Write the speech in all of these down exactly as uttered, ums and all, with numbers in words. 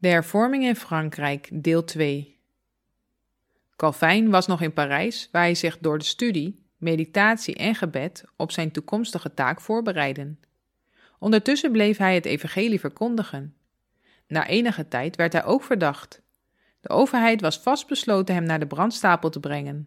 De hervorming in Frankrijk, deel twee. Calvijn was nog in Parijs, waar hij zich door de studie, meditatie en gebed op zijn toekomstige taak voorbereidde. Ondertussen bleef hij het evangelie verkondigen. Na enige tijd werd hij ook verdacht. De overheid was vastbesloten hem naar de brandstapel te brengen.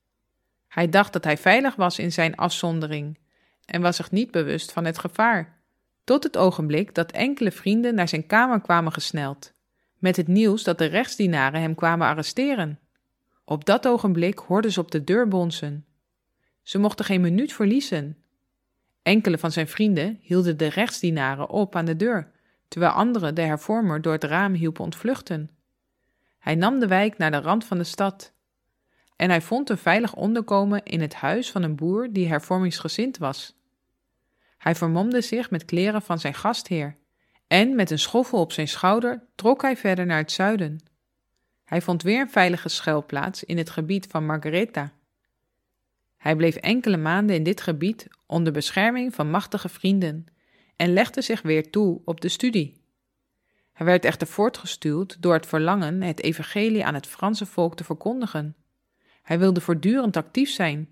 Hij dacht dat hij veilig was in zijn afzondering en was zich niet bewust van het gevaar, tot het ogenblik dat enkele vrienden naar zijn kamer kwamen gesneld, met het nieuws dat de rechtsdienaren hem kwamen arresteren. Op dat ogenblik hoorden ze op de deur bonzen. Ze mochten geen minuut verliezen. Enkele van zijn vrienden hielden de rechtsdienaren op aan de deur, terwijl anderen de hervormer door het raam hielpen ontvluchten. Hij nam de wijk naar de rand van de stad. En hij vond een veilig onderkomen in het huis van een boer die hervormingsgezind was. Hij vermomde zich met kleren van zijn gastheer en met een schoffel op zijn schouder trok hij verder naar het zuiden. Hij vond weer een veilige schuilplaats in het gebied van Margaretha. Hij bleef enkele maanden in dit gebied onder bescherming van machtige vrienden en legde zich weer toe op de studie. Hij werd echter voortgestuwd door het verlangen het evangelie aan het Franse volk te verkondigen. Hij wilde voortdurend actief zijn.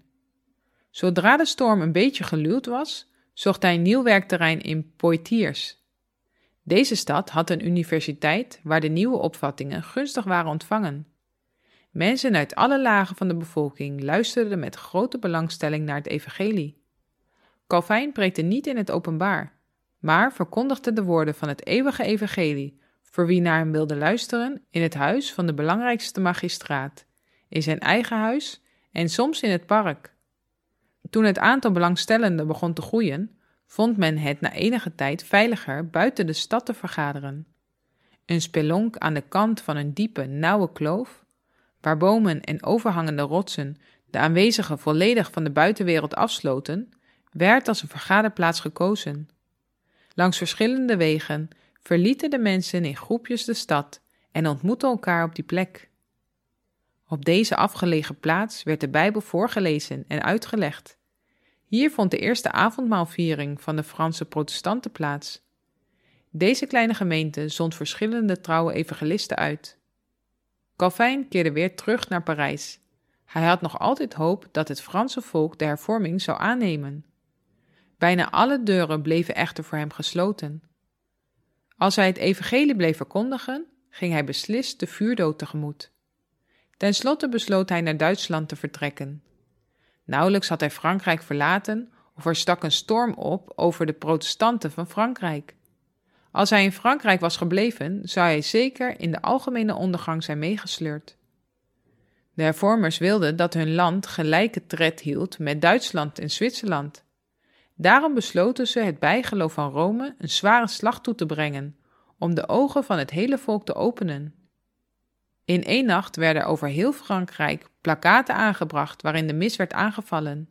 Zodra de storm een beetje geluwd was, zocht hij een nieuw werkterrein in Poitiers. Deze stad had een universiteit waar de nieuwe opvattingen gunstig waren ontvangen. Mensen uit alle lagen van de bevolking luisterden met grote belangstelling naar het evangelie. Calvijn preekte niet in het openbaar, maar verkondigde de woorden van het eeuwige evangelie voor wie naar hem wilde luisteren in het huis van de belangrijkste magistraat, in zijn eigen huis en soms in het park. Toen het aantal belangstellenden begon te groeien, vond men het na enige tijd veiliger buiten de stad te vergaderen. Een spelonk aan de kant van een diepe, nauwe kloof, waar bomen en overhangende rotsen de aanwezigen volledig van de buitenwereld afsloten, werd als een vergaderplaats gekozen. Langs verschillende wegen verlieten de mensen in groepjes de stad en ontmoetten elkaar op die plek. Op deze afgelegen plaats werd de Bijbel voorgelezen en uitgelegd. Hier vond de eerste avondmaalviering van de Franse protestanten plaats. Deze kleine gemeente zond verschillende trouwe evangelisten uit. Calvijn keerde weer terug naar Parijs. Hij had nog altijd hoop dat het Franse volk de hervorming zou aannemen. Bijna alle deuren bleven echter voor hem gesloten. Als hij het evangelie bleef verkondigen, ging hij beslist de vuurdood tegemoet. Ten slotte besloot hij naar Duitsland te vertrekken. Nauwelijks had hij Frankrijk verlaten of er stak een storm op over de protestanten van Frankrijk. Als hij in Frankrijk was gebleven, zou hij zeker in de algemene ondergang zijn meegesleurd. De hervormers wilden dat hun land gelijke tred hield met Duitsland en Zwitserland. Daarom besloten ze het bijgeloof van Rome een zware slag toe te brengen, om de ogen van het hele volk te openen. In één nacht werden over heel Frankrijk plakkaten aangebracht waarin de mis werd aangevallen.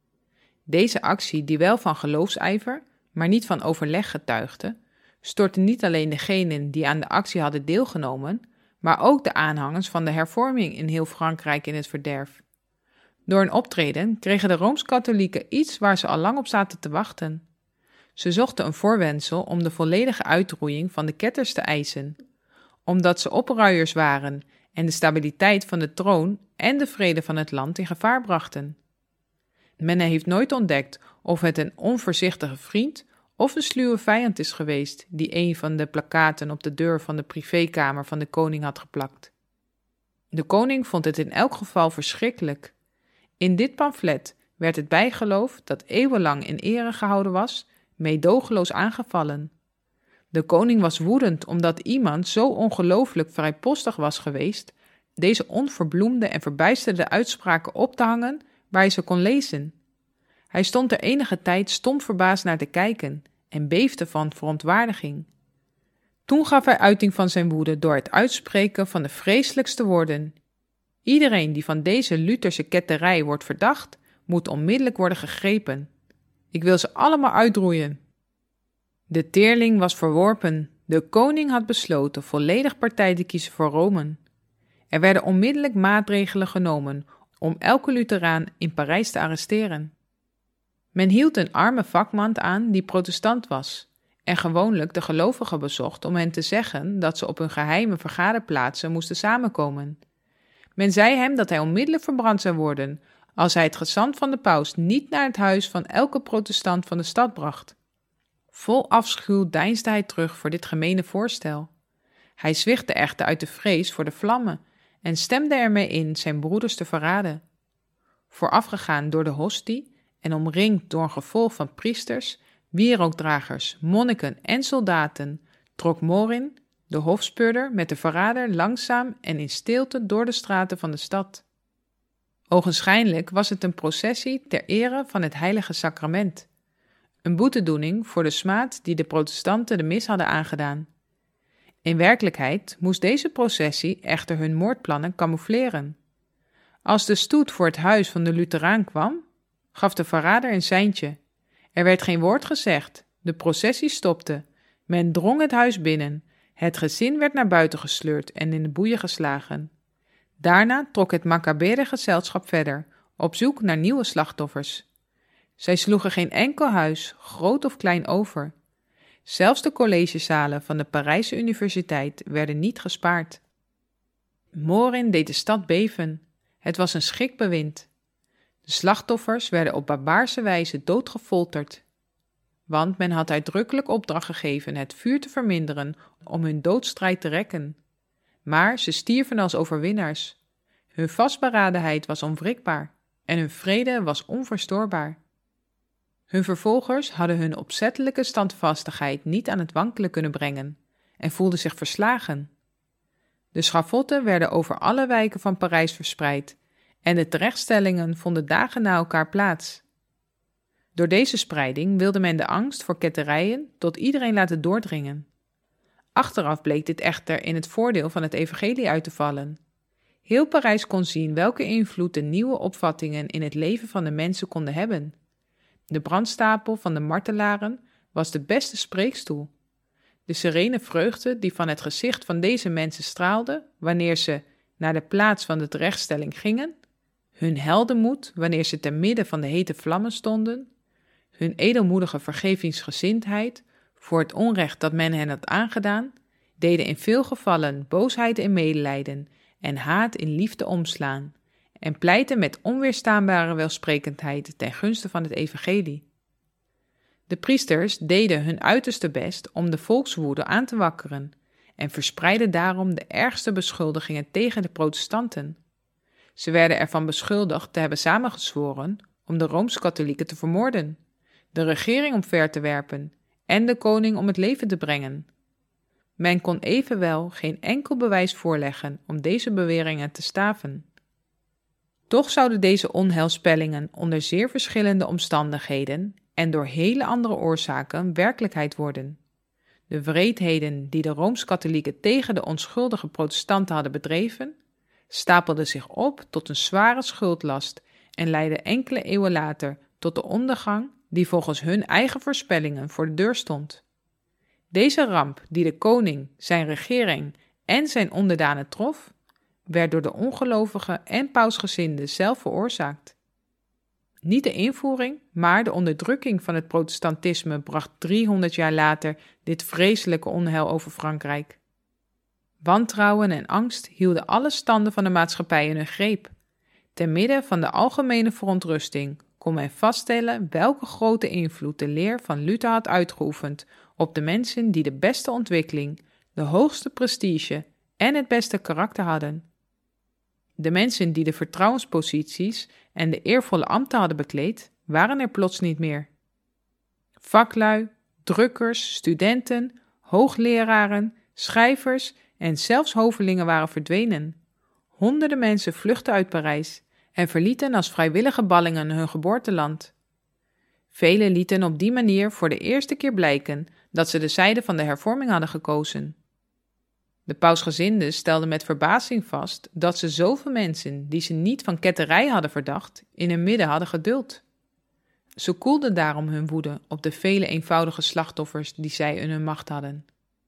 Deze actie, die wel van geloofsijver, maar niet van overleg getuigde, stortte niet alleen degenen die aan de actie hadden deelgenomen, maar ook de aanhangers van de hervorming in heel Frankrijk in het verderf. Door een optreden kregen de Rooms-Katholieken iets waar ze al lang op zaten te wachten. Ze zochten een voorwendsel om de volledige uitroeiing van de ketters te eisen, omdat ze opruiers waren en de stabiliteit van de troon en de vrede van het land in gevaar brachten. Men heeft nooit ontdekt of het een onvoorzichtige vriend of een sluwe vijand is geweest die een van de plakkaten op de deur van de privékamer van de koning had geplakt. De koning vond het in elk geval verschrikkelijk. In dit pamflet werd het bijgeloof dat eeuwenlang in ere gehouden was, meedogenloos aangevallen. De koning was woedend omdat iemand zo ongelooflijk vrijpostig was geweest deze onverbloemde en verbijsterde uitspraken op te hangen waar hij ze kon lezen. Hij stond er enige tijd stom verbaasd naar te kijken en beefde van verontwaardiging. Toen gaf hij uiting van zijn woede door het uitspreken van de vreselijkste woorden. Iedereen die van deze Lutherse ketterij wordt verdacht, moet onmiddellijk worden gegrepen. Ik wil ze allemaal uitroeien. De teerling was verworpen. De koning had besloten volledig partij te kiezen voor Rome. Er werden onmiddellijk maatregelen genomen om elke Lutheraan in Parijs te arresteren. Men hield een arme vakman aan die protestant was en gewoonlijk de gelovigen bezocht om hen te zeggen dat ze op hun geheime vergaderplaatsen moesten samenkomen. Men zei hem dat hij onmiddellijk verbrand zou worden als hij het gezant van de paus niet naar het huis van elke protestant van de stad bracht. Vol afschuw deinsde hij terug voor dit gemene voorstel. Hij zwichtte echter uit de vrees voor de vlammen en stemde ermee in zijn broeders te verraden. Voorafgegaan door de hostie en omringd door een gevolg van priesters, wierookdragers, monniken en soldaten, trok Morin, de hofspeurder, met de verrader langzaam en in stilte door de straten van de stad. Ogenschijnlijk was het een processie ter ere van het heilige sacrament, een boetedoening voor de smaad die de protestanten de mis hadden aangedaan. In werkelijkheid moest deze processie echter hun moordplannen camoufleren. Als de stoet voor het huis van de Lutheraan kwam, gaf de verrader een seintje. Er werd geen woord gezegd, de processie stopte, men drong het huis binnen, het gezin werd naar buiten gesleurd en in de boeien geslagen. Daarna trok het Maccabere gezelschap verder, op zoek naar nieuwe slachtoffers. Zij sloegen geen enkel huis, groot of klein, over. Zelfs de collegezalen van de Parijse Universiteit werden niet gespaard. Morin deed de stad beven. Het was een schrikbewind. De slachtoffers werden op barbaarse wijze doodgefolterd. Want men had uitdrukkelijk opdracht gegeven het vuur te verminderen om hun doodstrijd te rekken. Maar ze stierven als overwinnaars. Hun vastberadenheid was onwrikbaar en hun vrede was onverstoorbaar. Hun vervolgers hadden hun opzettelijke standvastigheid niet aan het wankelen kunnen brengen en voelden zich verslagen. De schavotten werden over alle wijken van Parijs verspreid en de terechtstellingen vonden dagen na elkaar plaats. Door deze spreiding wilde men de angst voor ketterijen tot iedereen laten doordringen. Achteraf bleek dit echter in het voordeel van het evangelie uit te vallen. Heel Parijs kon zien welke invloed de nieuwe opvattingen in het leven van de mensen konden hebben. De brandstapel van de martelaren was de beste spreekstoel. De serene vreugde die van het gezicht van deze mensen straalde wanneer ze naar de plaats van de terechtstelling gingen, hun heldenmoed wanneer ze te midden van de hete vlammen stonden, hun edelmoedige vergevingsgezindheid voor het onrecht dat men hen had aangedaan, deden in veel gevallen boosheid in medelijden en haat in liefde omslaan en pleitten met onweerstaanbare welsprekendheid ten gunste van het evangelie. De priesters deden hun uiterste best om de volkswoede aan te wakkeren en verspreidden daarom de ergste beschuldigingen tegen de protestanten. Ze werden ervan beschuldigd te hebben samengezworen om de Rooms-Katholieken te vermoorden, de regering omver te werpen en de koning om het leven te brengen. Men kon evenwel geen enkel bewijs voorleggen om deze beweringen te staven. Toch zouden deze onheilspellingen onder zeer verschillende omstandigheden en door hele andere oorzaken werkelijkheid worden. De wreedheden die de Rooms-Katholieken tegen de onschuldige protestanten hadden bedreven, stapelden zich op tot een zware schuldlast en leidden enkele eeuwen later tot de ondergang die volgens hun eigen voorspellingen voor de deur stond. Deze ramp die de koning, zijn regering en zijn onderdanen trof, werd door de ongelovigen en pausgezinden zelf veroorzaakt. Niet de invoering, maar de onderdrukking van het protestantisme bracht driehonderd jaar later dit vreselijke onheil over Frankrijk. Wantrouwen en angst hielden alle standen van de maatschappij in hun greep. Te midden van de algemene verontrusting kon men vaststellen welke grote invloed de leer van Luther had uitgeoefend op de mensen die de beste ontwikkeling, de hoogste prestige en het beste karakter hadden. De mensen die de vertrouwensposities en de eervolle ambten hadden bekleed, waren er plots niet meer. Vaklui, drukkers, studenten, hoogleraren, schrijvers en zelfs hovelingen waren verdwenen. Honderden mensen vluchtten uit Parijs en verlieten als vrijwillige ballingen hun geboorteland. Velen lieten op die manier voor de eerste keer blijken dat ze de zijde van de hervorming hadden gekozen. De pausgezinden stelden met verbazing vast dat ze zoveel mensen die ze niet van ketterij hadden verdacht, in hun midden hadden geduld. Ze koelden daarom hun woede op de vele eenvoudige slachtoffers die zij in hun macht hadden.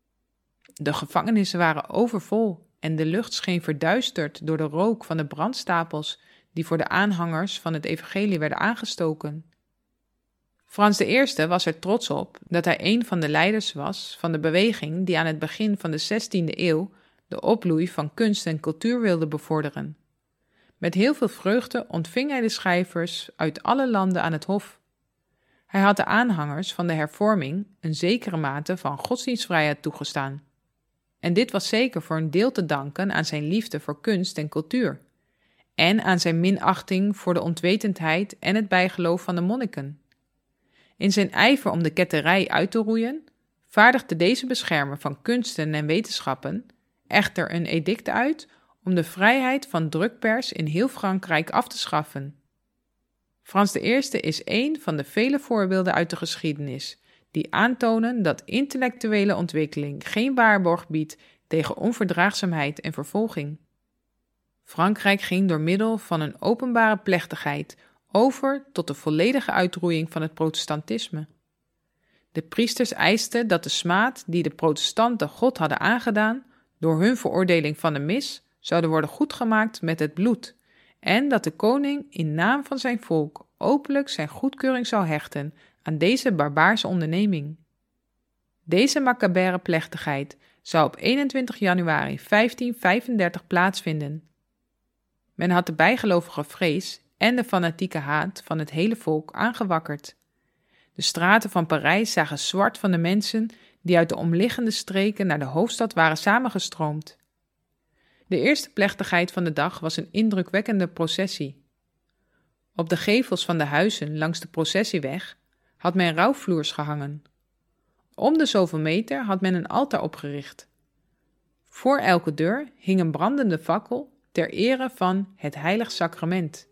De gevangenissen waren overvol en de lucht scheen verduisterd door de rook van de brandstapels die voor de aanhangers van het evangelie werden aangestoken. Frans de Eerste was er trots op dat hij een van de leiders was van de beweging die aan het begin van de zestiende eeuw de opbloei van kunst en cultuur wilde bevorderen. Met heel veel vreugde ontving hij de schrijvers uit alle landen aan het hof. Hij had de aanhangers van de hervorming een zekere mate van godsdienstvrijheid toegestaan. En dit was zeker voor een deel te danken aan zijn liefde voor kunst en cultuur, en aan zijn minachting voor de onwetendheid en het bijgeloof van de monniken. In zijn ijver om de ketterij uit te roeien, vaardigde deze beschermer van kunsten en wetenschappen echter een edict uit om de vrijheid van drukpers in heel Frankrijk af te schaffen. Frans de Eerste is één van de vele voorbeelden uit de geschiedenis die aantonen dat intellectuele ontwikkeling geen waarborg biedt tegen onverdraagzaamheid en vervolging. Frankrijk ging door middel van een openbare plechtigheid over tot de volledige uitroeiing van het protestantisme. De priesters eisten dat de smaad die de protestanten God hadden aangedaan door hun veroordeling van de mis zouden worden goedgemaakt met het bloed, en dat de koning in naam van zijn volk openlijk zijn goedkeuring zou hechten aan deze barbaarse onderneming. Deze macabre plechtigheid zou op eenentwintig januari vijftienhonderdvijfendertig plaatsvinden. Men had de bijgelovige vrees en de fanatieke haat van het hele volk aangewakkerd. De straten van Parijs zagen zwart van de mensen die uit de omliggende streken naar de hoofdstad waren samengestroomd. De eerste plechtigheid van de dag was een indrukwekkende processie. Op de gevels van de huizen langs de processieweg had men rouwvloers gehangen. Om de zoveel meter had men een altaar opgericht. Voor elke deur hing een brandende fakkel ter ere van het heilig sacrament.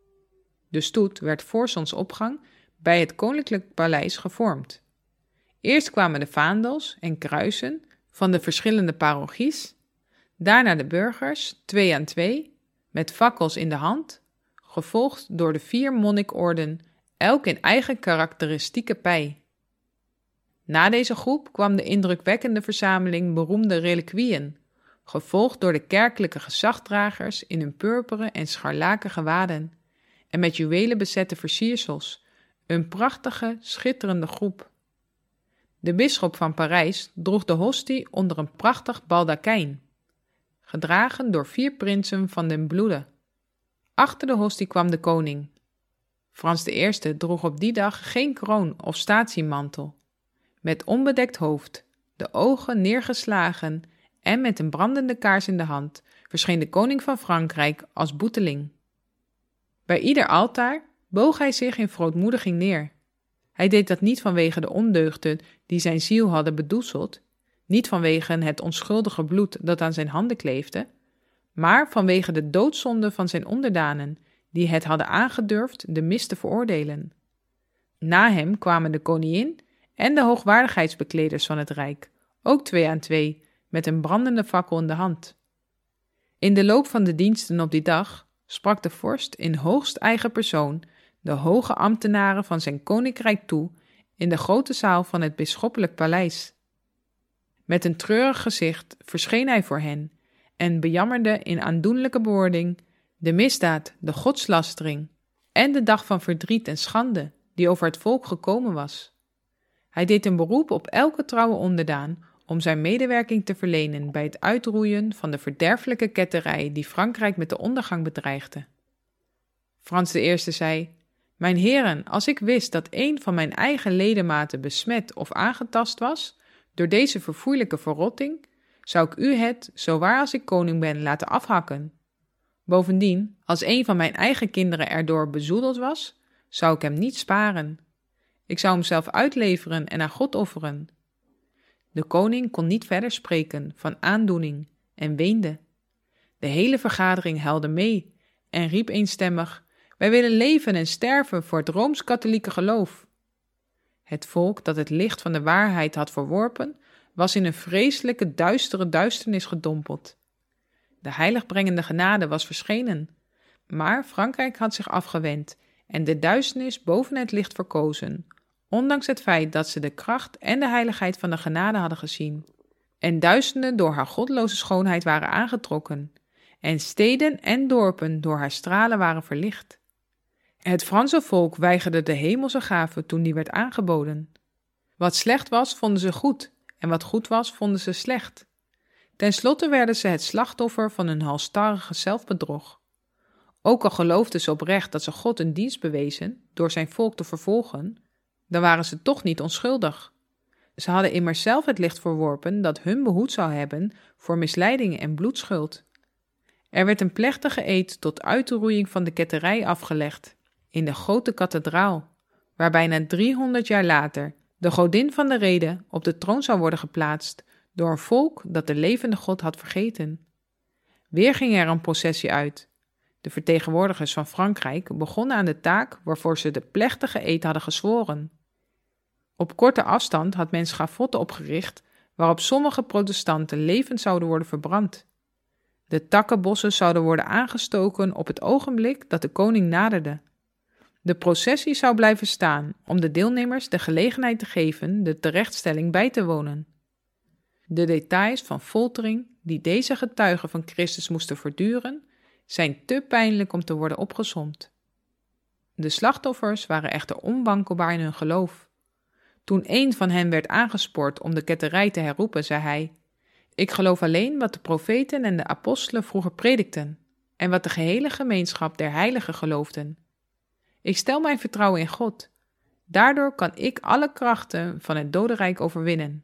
De stoet werd voor zonsopgang bij het koninklijk paleis gevormd. Eerst kwamen de vaandels en kruisen van de verschillende parochies, daarna de burgers, twee aan twee, met fakkels in de hand, gevolgd door de vier monnikorden, elk in eigen karakteristieke pij. Na deze groep kwam de indrukwekkende verzameling beroemde reliquieën, gevolgd door de kerkelijke gezagdragers in hun purperen en scharlaken gewaden en met juwelen bezette versiersels, een prachtige, schitterende groep. De bisschop van Parijs droeg de hostie onder een prachtig baldakijn, gedragen door vier prinsen van den bloede. Achter de hostie kwam de koning. Frans de Eerste droeg op die dag geen kroon of statiemantel. Met onbedekt hoofd, de ogen neergeslagen en met een brandende kaars in de hand verscheen de koning van Frankrijk als boeteling. Bij ieder altaar boog hij zich in verootmoediging neer. Hij deed dat niet vanwege de ondeugden die zijn ziel hadden bedoezeld, niet vanwege het onschuldige bloed dat aan zijn handen kleefde, maar vanwege de doodzonde van zijn onderdanen, die het hadden aangedurfd de mis te veroordelen. Na hem kwamen de koningin en de hoogwaardigheidsbekleders van het rijk, ook twee aan twee, met een brandende fakkel in de hand. In de loop van de diensten op die dag sprak de vorst in hoogst eigen persoon de hoge ambtenaren van zijn koninkrijk toe in de grote zaal van het bisschoppelijk paleis. Met een treurig gezicht verscheen hij voor hen en bejammerde in aandoenlijke bewoording de misdaad, de godslastering en de dag van verdriet en schande die over het volk gekomen was. Hij deed een beroep op elke trouwe onderdaan om zijn medewerking te verlenen bij het uitroeien van de verderfelijke ketterij die Frankrijk met de ondergang bedreigde. Frans de Eerste zei: "Mijn heren, als ik wist dat een van mijn eigen ledematen besmet of aangetast was door deze verfoeilijke verrotting, zou ik u het, zo waar als ik koning ben, laten afhakken. Bovendien, als een van mijn eigen kinderen erdoor bezoedeld was, zou ik hem niet sparen. Ik zou hem zelf uitleveren en aan God offeren." De koning kon niet verder spreken van aandoening en weende. De hele vergadering huilde mee en riep eenstemmig: "Wij willen leven en sterven voor het Rooms-katholieke geloof." Het volk dat het licht van de waarheid had verworpen, was in een vreselijke duistere duisternis gedompeld. De heiligbrengende genade was verschenen, maar Frankrijk had zich afgewend en de duisternis boven het licht verkozen, ondanks het feit dat ze de kracht en de heiligheid van de genade hadden gezien, en duizenden door haar godloze schoonheid waren aangetrokken, en steden en dorpen door haar stralen waren verlicht. Het Franse volk weigerde de hemelse gave toen die werd aangeboden. Wat slecht was, vonden ze goed, en wat goed was, vonden ze slecht. Ten slotte werden ze het slachtoffer van hun halsstarrige zelfbedrog. Ook al geloofden ze oprecht dat ze God een dienst bewezen door zijn volk te vervolgen, dan waren ze toch niet onschuldig. Ze hadden immers zelf het licht verworpen dat hun behoed zou hebben voor misleidingen en bloedschuld. Er werd een plechtige eed tot uitroeiing van de ketterij afgelegd in de grote kathedraal, waar bijna driehonderd jaar later de godin van de rede op de troon zou worden geplaatst door een volk dat de levende God had vergeten. Weer ging er een processie uit. De vertegenwoordigers van Frankrijk begonnen aan de taak waarvoor ze de plechtige eed hadden gezworen. Op korte afstand had men schavotten opgericht waarop sommige protestanten levend zouden worden verbrand. De takkenbossen zouden worden aangestoken op het ogenblik dat de koning naderde. De processie zou blijven staan om de deelnemers de gelegenheid te geven de terechtstelling bij te wonen. De details van foltering die deze getuigen van Christus moesten verduren, zijn te pijnlijk om te worden opgesomd. De slachtoffers waren echter onwankelbaar in hun geloof. Toen een van hen werd aangespoord om de ketterij te herroepen, zei hij: "Ik geloof alleen wat de profeten en de apostelen vroeger predikten en wat de gehele gemeenschap der heiligen geloofden. Ik stel mijn vertrouwen in God. Daardoor kan ik alle krachten van het dodenrijk overwinnen."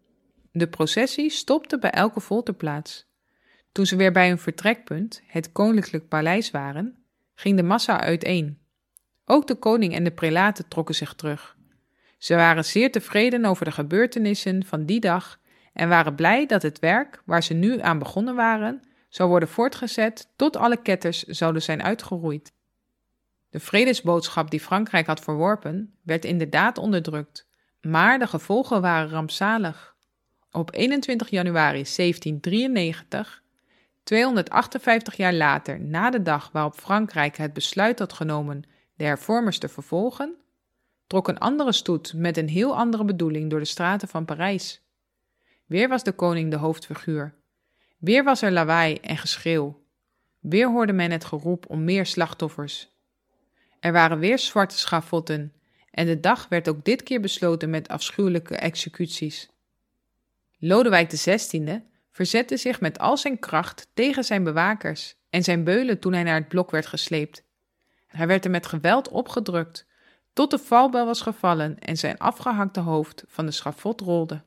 De processie stopte bij elke folterplaats. Toen ze weer bij hun vertrekpunt, het koninklijk paleis waren, ging de massa uiteen. Ook de koning en de prelaten trokken zich terug. Ze waren zeer tevreden over de gebeurtenissen van die dag en waren blij dat het werk, waar ze nu aan begonnen waren, zou worden voortgezet tot alle ketters zouden zijn uitgeroeid. De vredesboodschap die Frankrijk had verworpen, werd inderdaad onderdrukt, maar de gevolgen waren rampzalig. Op eenentwintig januari zeventienhonderddrieënnegentig, tweehonderdachtenvijftig jaar later na de dag waarop Frankrijk het besluit had genomen de hervormers te vervolgen, trok een andere stoet met een heel andere bedoeling door de straten van Parijs. Weer was de koning de hoofdfiguur. Weer was er lawaai en geschreeuw. Weer hoorde men het geroep om meer slachtoffers. Er waren weer zwarte schavotten en de dag werd ook dit keer besloten met afschuwelijke executies. Lodewijk de zestiende verzette zich met al zijn kracht tegen zijn bewakers en zijn beulen toen hij naar het blok werd gesleept. Hij werd er met geweld opgedrukt, tot de valbel was gevallen en zijn afgehakte hoofd van de schavot rolde.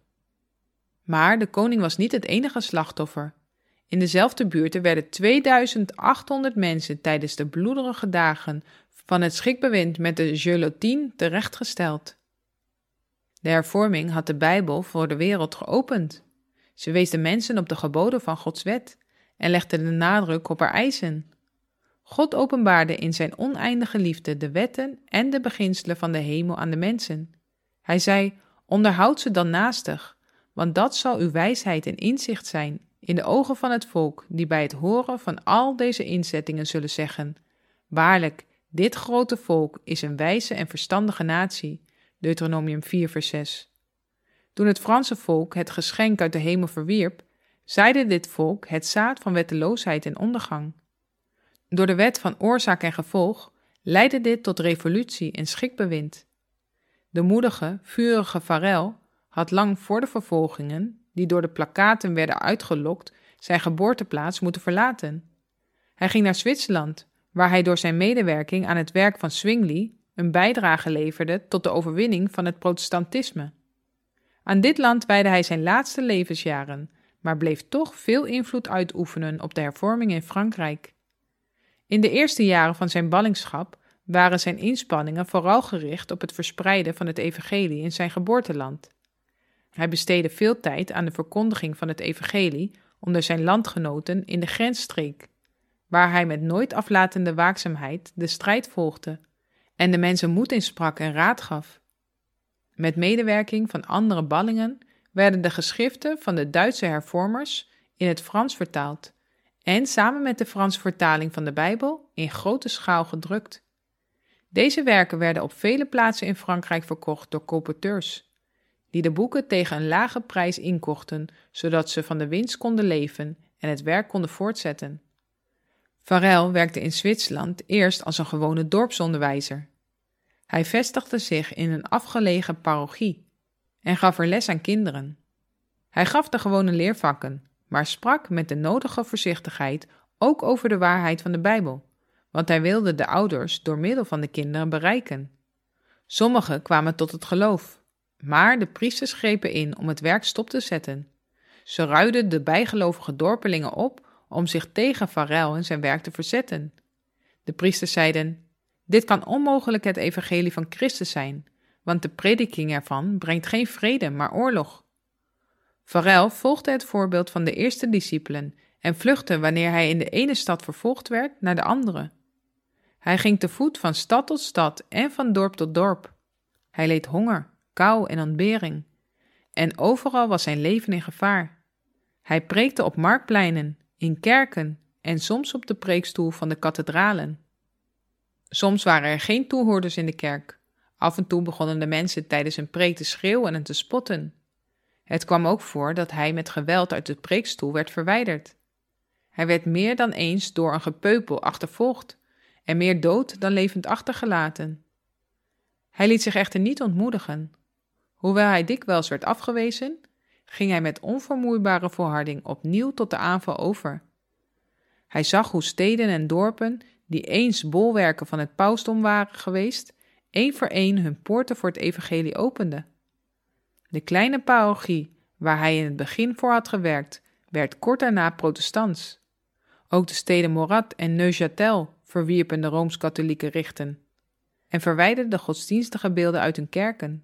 Maar de koning was niet het enige slachtoffer. In dezelfde buurten werden tweeduizend achthonderd mensen tijdens de bloederige dagen van het schrikbewind met de guillotine terechtgesteld. De hervorming had de Bijbel voor de wereld geopend. Ze wees de mensen op de geboden van Gods wet en legde de nadruk op haar eisen. God openbaarde in zijn oneindige liefde de wetten en de beginselen van de hemel aan de mensen. Hij zei: "Onderhoud ze dan naastig, want dat zal uw wijsheid en inzicht zijn in de ogen van het volk, die bij het horen van al deze inzettingen zullen zeggen: Waarlijk, dit grote volk is een wijze en verstandige natie." Deuteronomium vier vers zes. Toen het Franse volk het geschenk uit de hemel verwierp, zaaide dit volk het zaad van wetteloosheid en ondergang. Door de wet van oorzaak en gevolg leidde dit tot revolutie en schrikbewind. De moedige, vurige Farel had lang voor de vervolgingen, die door de plakkaten werden uitgelokt, zijn geboorteplaats moeten verlaten. Hij ging naar Zwitserland, waar hij door zijn medewerking aan het werk van Zwingli een bijdrage leverde tot de overwinning van het protestantisme. Aan dit land wijdde hij zijn laatste levensjaren, maar bleef toch veel invloed uitoefenen op de hervorming in Frankrijk. In de eerste jaren van zijn ballingschap waren zijn inspanningen vooral gericht op het verspreiden van het evangelie in zijn geboorteland. Hij besteedde veel tijd aan de verkondiging van het evangelie onder zijn landgenoten in de grensstreek, waar hij met nooit aflatende waakzaamheid de strijd volgde en de mensen moed insprak en raad gaf. Met medewerking van andere ballingen werden de geschriften van de Duitse hervormers in het Frans vertaald en samen met de Franse vertaling van de Bijbel in grote schaal gedrukt. Deze werken werden op vele plaatsen in Frankrijk verkocht door colporteurs, die de boeken tegen een lage prijs inkochten, zodat ze van de winst konden leven en het werk konden voortzetten. Farel werkte in Zwitserland eerst als een gewone dorpsonderwijzer. Hij vestigde zich in een afgelegen parochie en gaf er les aan kinderen. Hij gaf de gewone leervakken, maar sprak met de nodige voorzichtigheid ook over de waarheid van de Bijbel, want hij wilde de ouders door middel van de kinderen bereiken. Sommigen kwamen tot het geloof, maar de priesters grepen in om het werk stop te zetten. Ze ruiden de bijgelovige dorpelingen op om zich tegen Farel en zijn werk te verzetten. De priesters zeiden: dit kan onmogelijk het evangelie van Christus zijn, want de prediking ervan brengt geen vrede, maar oorlog. Farel volgde het voorbeeld van de eerste discipelen en vluchtte wanneer hij in de ene stad vervolgd werd naar de andere. Hij ging te voet van stad tot stad en van dorp tot dorp. Hij leed honger, kou en ontbering. En overal was zijn leven in gevaar. Hij preekte op marktpleinen, in kerken en soms op de preekstoel van de kathedralen. Soms waren er geen toehoorders in de kerk. Af en toe begonnen de mensen tijdens een preek te schreeuwen en te spotten. Het kwam ook voor dat hij met geweld uit de preekstoel werd verwijderd. Hij werd meer dan eens door een gepeupel achtervolgd en meer dood dan levend achtergelaten. Hij liet zich echter niet ontmoedigen. Hoewel hij dikwijls werd afgewezen, ging hij met onvermoeibare volharding opnieuw tot de aanval over. Hij zag hoe steden en dorpen, die eens bolwerken van het pausdom waren geweest, één voor één hun poorten voor het evangelie openden. De kleine parochie, waar hij in het begin voor had gewerkt, werd kort daarna protestants. Ook de steden Morat en Neuchâtel verwierpen de Rooms-Katholieke richten en verwijderden de godsdienstige beelden uit hun kerken.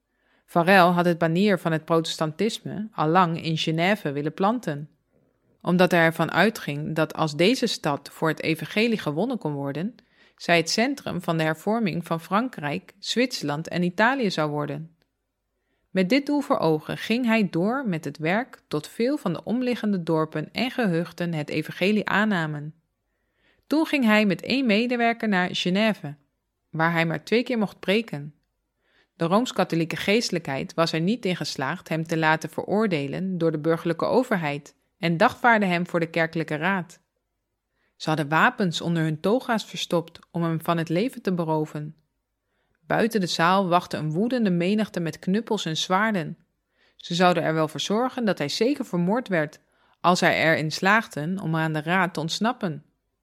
Farel had het banier van het protestantisme al lang in Genève willen planten, omdat hij ervan uitging dat als deze stad voor het evangelie gewonnen kon worden, zij het centrum van de hervorming van Frankrijk, Zwitserland en Italië zou worden. Met dit doel voor ogen ging hij door met het werk tot veel van de omliggende dorpen en gehuchten het evangelie aannamen. Toen ging hij met één medewerker naar Genève, waar hij maar twee keer mocht preken. De Rooms-Katholieke geestelijkheid was er niet in geslaagd hem te laten veroordelen door de burgerlijke overheid en dagvaardde hem voor de kerkelijke raad. Ze hadden wapens onder hun toga's verstopt om hem van het leven te beroven. Buiten de zaal wachtte een woedende menigte met knuppels en zwaarden. Ze zouden er wel voor zorgen dat hij zeker vermoord werd, als hij erin slaagden om aan de raad te ontsnappen.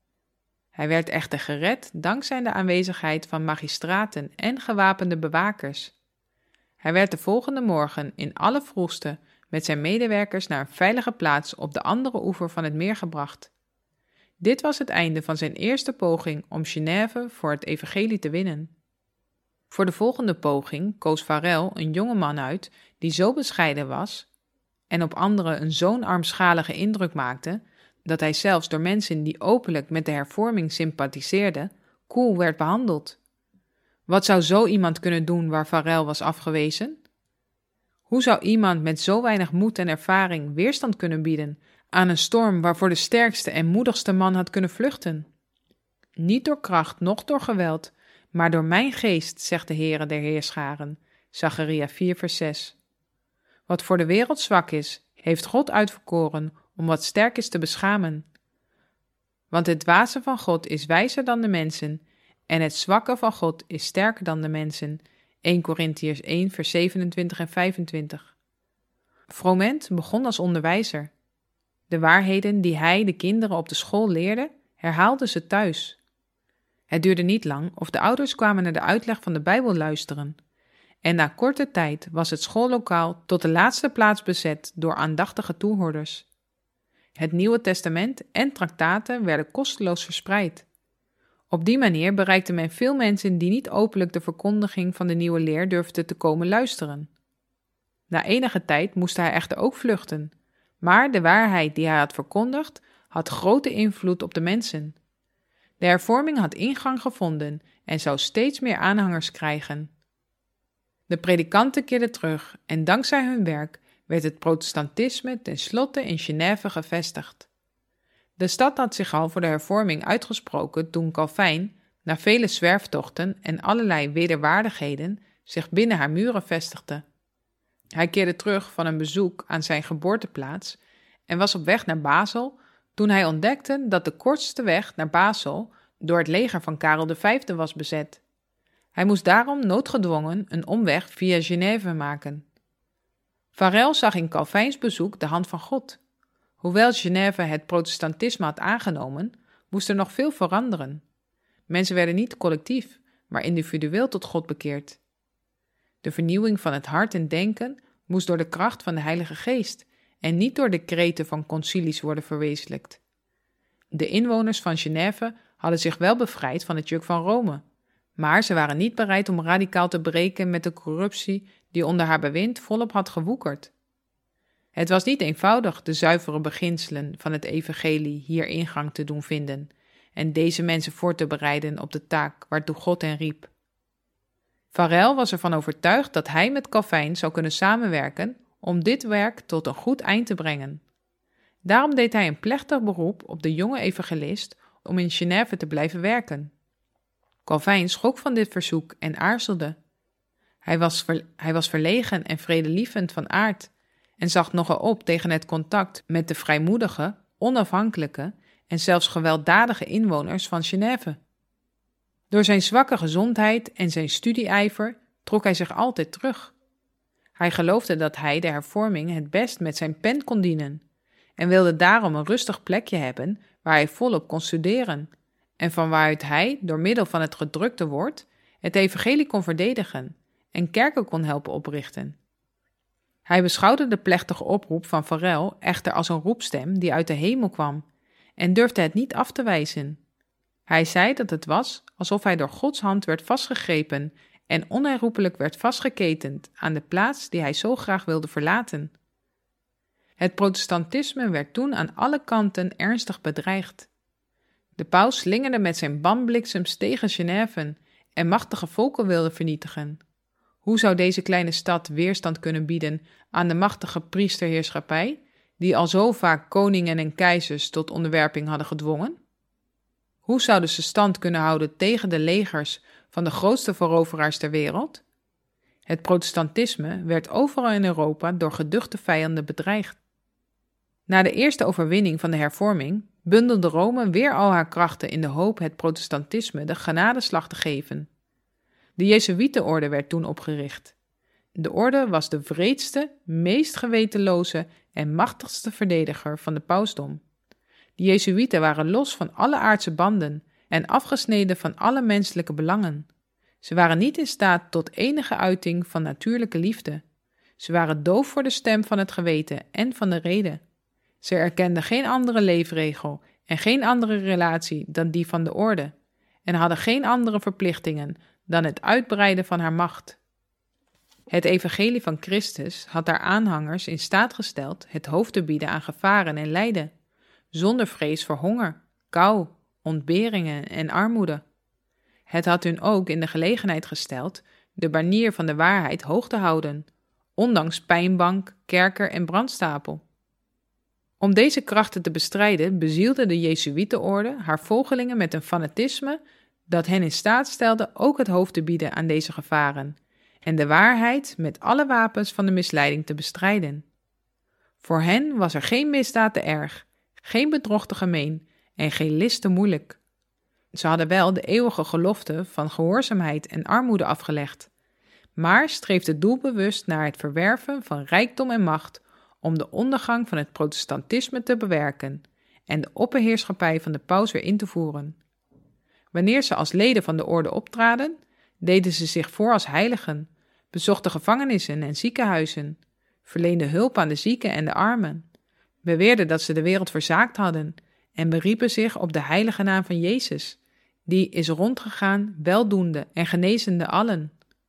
Hij werd echter gered dankzij de aanwezigheid van magistraten en gewapende bewakers. Hij werd de volgende morgen in alle vroegste met zijn medewerkers naar een veilige plaats op de andere oever van het meer gebracht. Dit was het einde van zijn eerste poging om Genève voor het evangelie te winnen. Voor de volgende poging koos Farel een jonge man uit die zo bescheiden was en op anderen een zo'n armschalige indruk maakte, dat hij zelfs door mensen die openlijk met de hervorming sympathiseerden, koel werd behandeld. Wat zou zo iemand kunnen doen waar Farel was afgewezen? Hoe zou iemand met zo weinig moed en ervaring weerstand kunnen bieden aan een storm waarvoor de sterkste en moedigste man had kunnen vluchten? Niet door kracht, noch door geweld, maar door mijn geest, zegt de Heere der Heerscharen. Zacharia vier vers zes. Wat voor de wereld zwak is, heeft God uitverkoren om wat sterk is te beschamen. Want het dwaze van God is wijzer dan de mensen, en het zwakke van God is sterker dan de mensen. Eerste Korintiërs één vers zevenentwintig en vijfentwintig. Froment begon als onderwijzer. De waarheden die hij de kinderen op de school leerde, herhaalde ze thuis. Het duurde niet lang of de ouders kwamen naar de uitleg van de Bijbel luisteren. En na korte tijd was het schoollokaal tot de laatste plaats bezet door aandachtige toehoorders. Het Nieuwe Testament en traktaten werden kosteloos verspreid. Op die manier bereikte men veel mensen die niet openlijk de verkondiging van de nieuwe leer durfden te komen luisteren. Na enige tijd moest hij echter ook vluchten, maar de waarheid die hij had verkondigd had grote invloed op de mensen. De hervorming had ingang gevonden en zou steeds meer aanhangers krijgen. De predikanten keerden terug en dankzij hun werk werd het protestantisme tenslotte in Genève gevestigd. De stad had zich al voor de hervorming uitgesproken toen Calvijn, na vele zwerftochten en allerlei wederwaardigheden, zich binnen haar muren vestigde. Hij keerde terug van een bezoek aan zijn geboorteplaats en was op weg naar Basel toen hij ontdekte dat de kortste weg naar Basel door het leger van Karel de Vijfde was bezet. Hij moest daarom noodgedwongen een omweg via Genève maken. Farel zag in Calvijns bezoek de hand van God. Hoewel Genève het protestantisme had aangenomen, moest er nog veel veranderen. Mensen werden niet collectief, maar individueel tot God bekeerd. De vernieuwing van het hart en denken moest door de kracht van de Heilige Geest en niet door de kreten van concilies worden verwezenlijkt. De inwoners van Genève hadden zich wel bevrijd van het juk van Rome, maar ze waren niet bereid om radicaal te breken met de corruptie die onder haar bewind volop had gewoekerd. Het was niet eenvoudig de zuivere beginselen van het evangelie hier ingang te doen vinden en deze mensen voor te bereiden op de taak waartoe God hen riep. Farel was ervan overtuigd dat hij met Calvijn zou kunnen samenwerken om dit werk tot een goed eind te brengen. Daarom deed hij een plechtig beroep op de jonge evangelist om in Genève te blijven werken. Calvijn schrok van dit verzoek en aarzelde. Hij was, ver, hij was verlegen en vredelievend van aard en zag nogal op tegen het contact met de vrijmoedige, onafhankelijke en zelfs gewelddadige inwoners van Genève. Door zijn zwakke gezondheid en zijn studieijver trok hij zich altijd terug. Hij geloofde dat hij de hervorming het best met zijn pen kon dienen en wilde daarom een rustig plekje hebben waar hij volop kon studeren en van waaruit hij, door middel van het gedrukte woord, het evangelie kon verdedigen en kerken kon helpen oprichten. Hij beschouwde de plechtige oproep van Farel echter als een roepstem die uit de hemel kwam en durfde het niet af te wijzen. Hij zei dat het was alsof hij door Gods hand werd vastgegrepen en onherroepelijk werd vastgeketend aan de plaats die hij zo graag wilde verlaten. Het protestantisme werd toen aan alle kanten ernstig bedreigd. De paus slingerde met zijn bambliksems tegen Genève en machtige volken wilde vernietigen. Hoe zou deze kleine stad weerstand kunnen bieden aan de machtige priesterheerschappij, die al zo vaak koningen en keizers tot onderwerping hadden gedwongen? Hoe zouden ze stand kunnen houden tegen de legers van de grootste veroveraars ter wereld? Het protestantisme werd overal in Europa door geduchte vijanden bedreigd. Na de eerste overwinning van de hervorming bundelde Rome weer al haar krachten in de hoop het protestantisme de genadeslag te geven. De Jezuïetenorde werd toen opgericht. De orde was de wreedste, meest gewetenloze en machtigste verdediger van de pausdom. De Jezuïeten waren los van alle aardse banden en afgesneden van alle menselijke belangen. Ze waren niet in staat tot enige uiting van natuurlijke liefde. Ze waren doof voor de stem van het geweten en van de rede. Ze erkenden geen andere leefregel en geen andere relatie dan die van de orde en hadden geen andere verplichtingen dan het uitbreiden van haar macht. Het evangelie van Christus had haar aanhangers in staat gesteld het hoofd te bieden aan gevaren en lijden, zonder vrees voor honger, kou, ontberingen en armoede. Het had hun ook in de gelegenheid gesteld de banier van de waarheid hoog te houden, ondanks pijnbank, kerker en brandstapel. Om deze krachten te bestrijden bezielde de Jezuïetenorde haar volgelingen met een fanatisme dat hen in staat stelde ook het hoofd te bieden aan deze gevaren en de waarheid met alle wapens van de misleiding te bestrijden. Voor hen was er geen misdaad te erg, geen bedrog te gemeen en geen list te moeilijk. Ze hadden wel de eeuwige gelofte van gehoorzaamheid en armoede afgelegd, maar streefden doelbewust naar het verwerven van rijkdom en macht om de ondergang van het protestantisme te bewerken en de opperheerschappij van de paus weer in te voeren. Wanneer ze als leden van de orde optraden, deden ze zich voor als heiligen, bezochten gevangenissen en ziekenhuizen, verleenden hulp aan de zieken en de armen, beweerden dat ze de wereld verzaakt hadden en beriepen zich op de heilige naam van Jezus, die is rondgegaan, weldoende en genezende allen.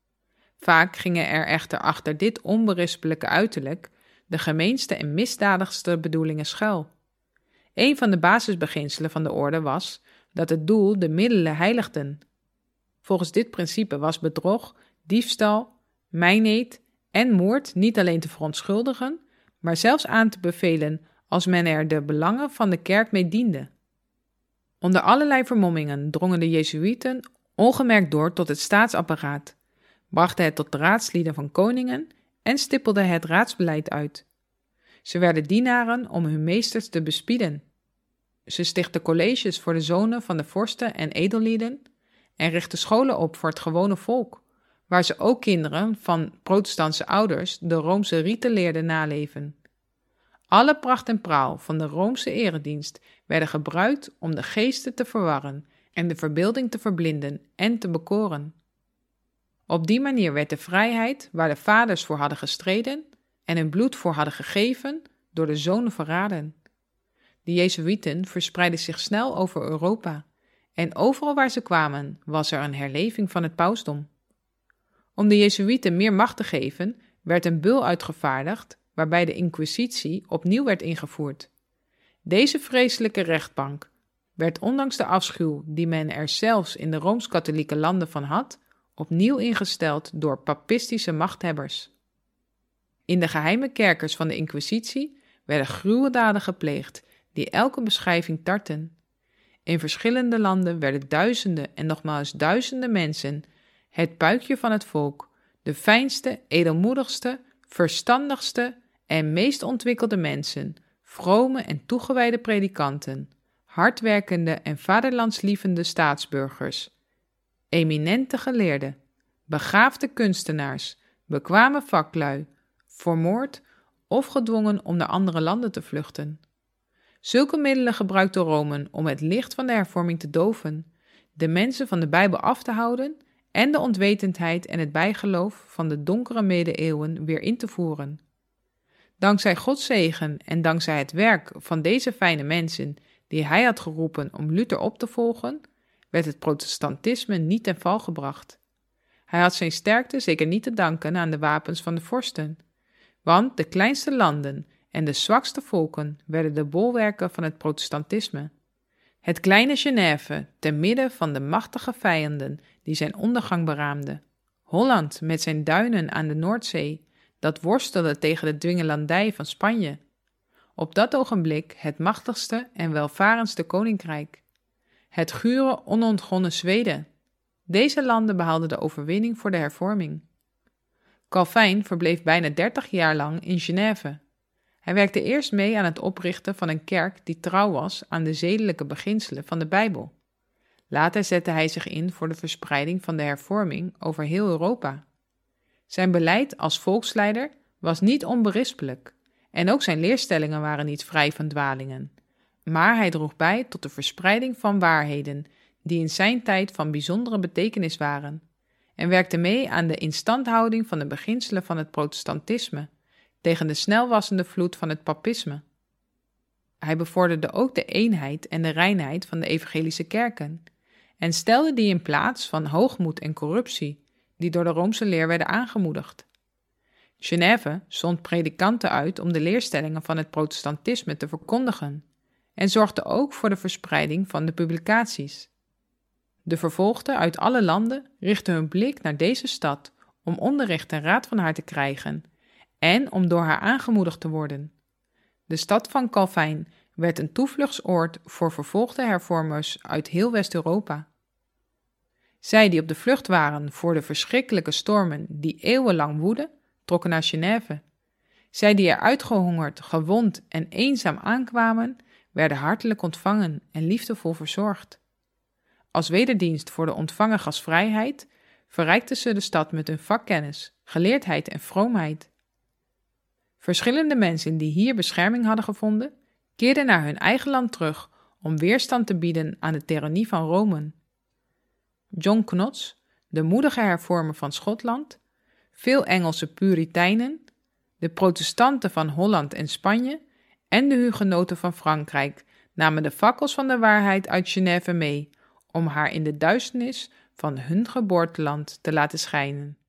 Vaak gingen er echter achter dit onberispelijke uiterlijk de gemeenste en misdadigste bedoelingen schuil. Een van de basisbeginselen van de orde was dat het doel de middelen heiligden. Volgens dit principe was bedrog, diefstal, mijneed en moord niet alleen te verontschuldigen, maar zelfs aan te bevelen als men er de belangen van de kerk mee diende. Onder allerlei vermommingen drongen de Jezuïeten ongemerkt door tot het staatsapparaat, brachten het tot de raadslieden van koningen en stippelden het raadsbeleid uit. Ze werden dienaren om hun meesters te bespieden. Ze stichtte colleges voor de zonen van de vorsten en edellieden en richtte scholen op voor het gewone volk, waar ze ook kinderen van protestantse ouders de Roomse riten leerden naleven. Alle pracht en praal van de Roomse eredienst werden gebruikt om de geesten te verwarren en de verbeelding te verblinden en te bekoren. Op die manier werd de vrijheid, waar de vaders voor hadden gestreden en hun bloed voor hadden gegeven, door de zonen verraden. De Jezuïeten verspreidden zich snel over Europa en overal waar ze kwamen was er een herleving van het pausdom. Om de Jezuïeten meer macht te geven, werd een bul uitgevaardigd waarbij de inquisitie opnieuw werd ingevoerd. Deze vreselijke rechtbank werd ondanks de afschuw die men er zelfs in de Rooms-katholieke landen van had, opnieuw ingesteld door papistische machthebbers. In de geheime kerkers van de inquisitie werden gruweldaden gepleegd die elke beschrijving tarten. In verschillende landen werden duizenden en nogmaals duizenden mensen, het puikje van het volk, de fijnste, edelmoedigste, verstandigste en meest ontwikkelde mensen, vrome en toegewijde predikanten, hardwerkende en vaderlandslievende staatsburgers, eminente geleerden, begaafde kunstenaars, bekwame vaklui, vermoord of gedwongen om naar andere landen te vluchten. Zulke middelen gebruikte Rome om het licht van de hervorming te doven, de mensen van de Bijbel af te houden en de onwetendheid en het bijgeloof van de donkere middeleeuwen weer in te voeren. Dankzij Gods zegen en dankzij het werk van deze fijne mensen die hij had geroepen om Luther op te volgen, werd het protestantisme niet ten val gebracht. Hij had zijn sterkte zeker niet te danken aan de wapens van de vorsten, want de kleinste landen en de zwakste volken werden de bolwerken van het protestantisme. Het kleine Genève, te midden van de machtige vijanden die zijn ondergang beraamden. Holland met zijn duinen aan de Noordzee, dat worstelde tegen de dwingelandij van Spanje. Op dat ogenblik het machtigste en welvarendste koninkrijk. Het gure, onontgonnen Zweden. Deze landen behaalden de overwinning voor de hervorming. Calvijn verbleef bijna dertig jaar lang in Genève. Hij werkte eerst mee aan het oprichten van een kerk die trouw was aan de zedelijke beginselen van de Bijbel. Later zette hij zich in voor de verspreiding van de hervorming over heel Europa. Zijn beleid als volksleider was niet onberispelijk en ook zijn leerstellingen waren niet vrij van dwalingen. Maar hij droeg bij tot de verspreiding van waarheden die in zijn tijd van bijzondere betekenis waren en werkte mee aan de instandhouding van de beginselen van het protestantisme tegen de snelwassende vloed van het papisme. Hij bevorderde ook de eenheid en de reinheid van de evangelische kerken en stelde die in plaats van hoogmoed en corruptie die door de Roomse leer werden aangemoedigd. Genève zond predikanten uit om de leerstellingen van het protestantisme te verkondigen en zorgde ook voor de verspreiding van de publicaties. De vervolgden uit alle landen richtten hun blik naar deze stad om onderricht en raad van haar te krijgen en om door haar aangemoedigd te worden. De stad van Calvijn werd een toevluchtsoord voor vervolgde hervormers uit heel West-Europa. Zij die op de vlucht waren voor de verschrikkelijke stormen die eeuwenlang woedden, trokken naar Genève. Zij die er uitgehongerd, gewond en eenzaam aankwamen, werden hartelijk ontvangen en liefdevol verzorgd. Als wederdienst voor de ontvangen gastvrijheid verrijkten ze de stad met hun vakkennis, geleerdheid en vroomheid. Verschillende mensen die hier bescherming hadden gevonden, keerden naar hun eigen land terug om weerstand te bieden aan de tirannie van Rome. John Knox, de moedige hervormer van Schotland, veel Engelse Puritijnen, de protestanten van Holland en Spanje en de hugenoten van Frankrijk namen de fakkels van de waarheid uit Genève mee om haar in de duisternis van hun geboorteland te laten schijnen.